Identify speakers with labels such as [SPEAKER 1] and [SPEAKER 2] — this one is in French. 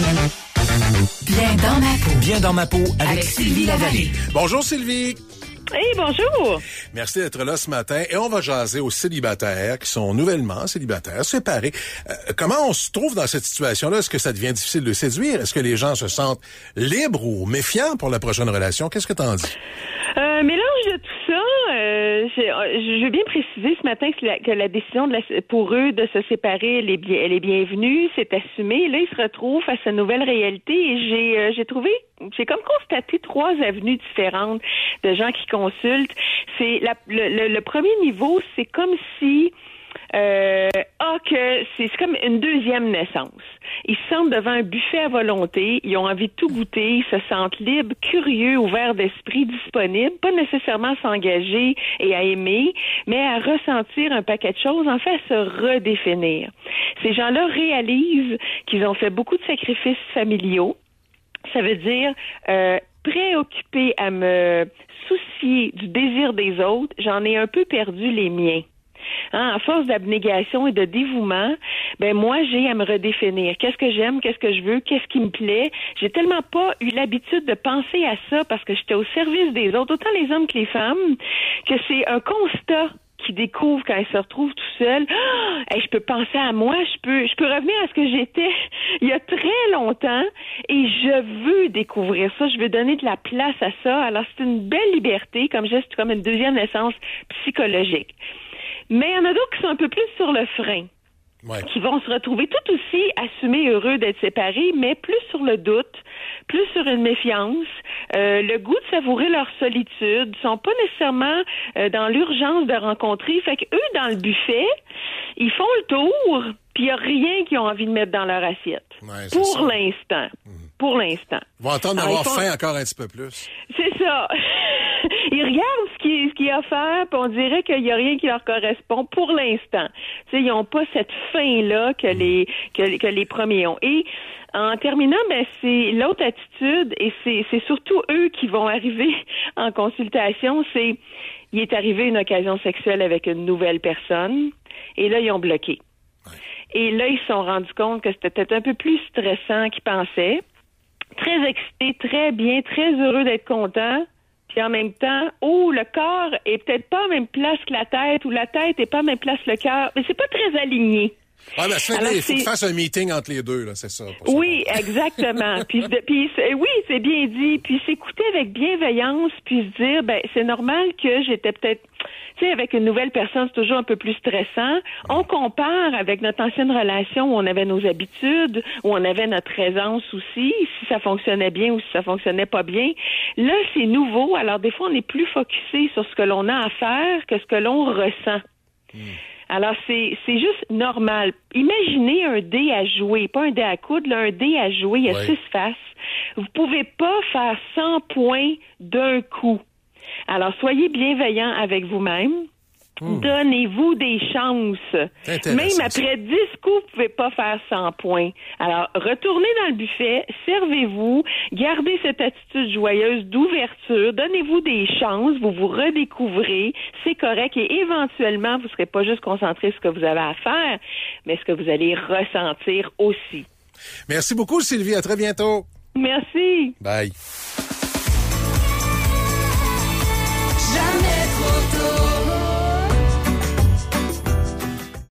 [SPEAKER 1] Bien dans ma peau.
[SPEAKER 2] Bien dans ma peau avec Sylvie Lavallée.
[SPEAKER 3] Bonjour Sylvie.
[SPEAKER 4] Hey, bonjour.
[SPEAKER 3] Merci d'être là ce matin et on va jaser aux célibataires qui sont nouvellement célibataires, séparés. Comment on se trouve dans cette situation-là? Est-ce que ça devient difficile de séduire? Est-ce que les gens se sentent libres ou méfiants pour la prochaine relation? Qu'est-ce que t'en dis?
[SPEAKER 4] Mélange de tout ça, je veux bien préciser ce matin que la décision pour eux de se séparer, elle est bienvenue, c'est assumé. Là, ils se retrouvent face à une nouvelle réalité et j'ai comme constaté 3 avenues différentes de gens qui consultent. C'est le premier niveau, c'est comme si que c'est comme une deuxième naissance. Ils se sentent devant un buffet à volonté, ils ont envie de tout goûter, ils se sentent libres, curieux, ouverts d'esprit, disponibles, pas nécessairement à s'engager et à aimer, mais à ressentir un paquet de choses, en fait à se redéfinir. Ces gens-là réalisent qu'ils ont fait beaucoup de sacrifices familiaux. Ça veut dire préoccupés à me soucier du désir des autres, j'en ai un peu perdu les miens. À force d'abnégation et de dévouement, moi, j'ai à me redéfinir. Qu'est-ce que j'aime? Qu'est-ce que je veux? Qu'est-ce qui me plaît? J'ai tellement pas eu l'habitude de penser à ça parce que j'étais au service des autres, autant les hommes que les femmes, que c'est un constat qu'ils découvrent quand ils se retrouvent tout seuls. Je peux penser à moi, je peux revenir à ce que j'étais il y a très longtemps et je veux découvrir ça, je veux donner de la place à ça. Alors, c'est une belle liberté, comme une deuxième naissance psychologique. Mais il y en a d'autres qui sont un peu plus sur le frein, qui vont se retrouver tout aussi assumés, heureux d'être séparés, mais plus sur le doute, plus sur une méfiance, le goût de savourer leur solitude, sont pas nécessairement dans l'urgence de rencontrer. Fait que eux, dans le buffet, ils font le tour, puis il n'y a rien qu'ils ont envie de mettre dans leur assiette.
[SPEAKER 3] Ouais,
[SPEAKER 4] pour l'instant. Pour l'instant.
[SPEAKER 3] Ils vont entendre d'avoir faim encore un petit peu plus.
[SPEAKER 4] C'est ça. Ils regardent ce qui est offert, puis on dirait qu'il n'y a rien qui leur correspond pour l'instant. Tu sais, ils n'ont pas cette faim-là que les premiers ont. Et en terminant, c'est l'autre attitude, et c'est surtout eux qui vont arriver en consultation, il est arrivé une occasion sexuelle avec une nouvelle personne, et là, ils ont bloqué. Ouais. Et là, ils se sont rendus compte que c'était peut-être un peu plus stressant qu'ils pensaient. Très excités, très bien, très heureux d'être contents. Puis en même temps, le corps est peut-être pas à la même place que la tête, ou la tête est pas à la même place que le cœur, mais c'est pas très aligné.
[SPEAKER 3] Ah, il faut que tu fasses un meeting entre les deux, là, c'est ça.
[SPEAKER 4] Oui, exactement. puis oui, c'est bien dit. Puis s'écouter avec bienveillance, puis se dire, c'est normal que j'étais peut-être, tu sais, avec une nouvelle personne, c'est toujours un peu plus stressant. On compare avec notre ancienne relation où on avait nos habitudes, où on avait notre aisance aussi, si ça fonctionnait bien ou si ça fonctionnait pas bien. Là, c'est nouveau. Alors, des fois, on est plus focusé sur ce que l'on a à faire que ce que l'on ressent. Alors, c'est juste normal. Imaginez un dé à jouer, pas un dé à coudre, là, un dé à jouer, il y a 6 faces. Vous pouvez pas faire 100 points d'un coup. Alors, soyez bienveillants avec vous-même. Donnez-vous des chances. Même après 10 coups, vous pouvez pas faire 100 points. Alors, retournez dans le buffet, servez-vous, gardez cette attitude joyeuse d'ouverture, donnez-vous des chances, vous vous redécouvrez, c'est correct et éventuellement, vous serez pas juste concentré sur ce que vous avez à faire, mais ce que vous allez ressentir aussi.
[SPEAKER 3] Merci beaucoup, Sylvie. À très bientôt.
[SPEAKER 4] Merci.
[SPEAKER 3] Bye.
[SPEAKER 1] Jamais